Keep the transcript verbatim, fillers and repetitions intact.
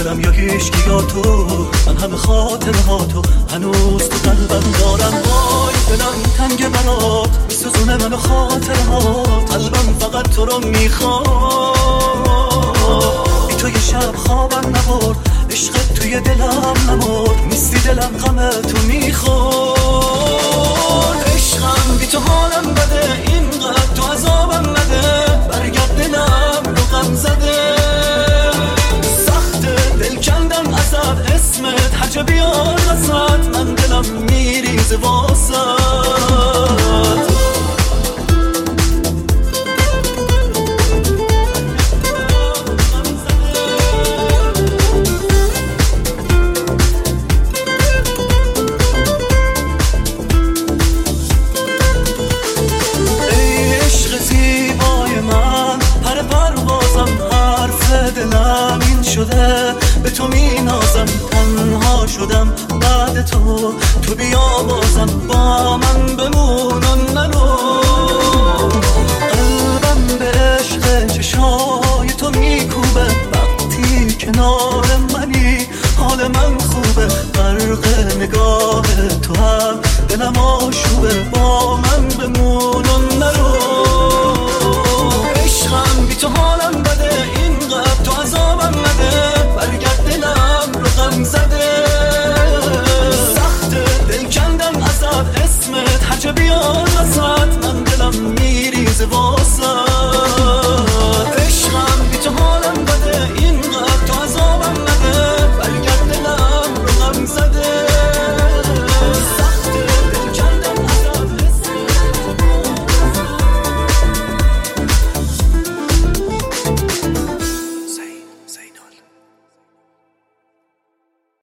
خودم یا هیچکی یا تو، من همه خاطره ها تو هنوز تو قلبم دارم. وای دلم تنگ برات میسوزونه من خاطره ها، قلبم فقط تو رو میخواد. بی تو یه شب خوابم نبرد، عشقت توی دلم نمرد، نیستی دلم غم تو میخورد. عشقم بی تو حالم بده، اینقدر تو عذابم نده، برگرد دلم رو غم زده. سخته دل کندم ازت، اسمت هر جا بیار وسط، من دلم میریزه واسط. به تو می نازم، تنها شدم بعد تو، تو بیا بازم با من بمون نرو. قلبم به عشق چشای تو میکوبه، وقتی کنار منی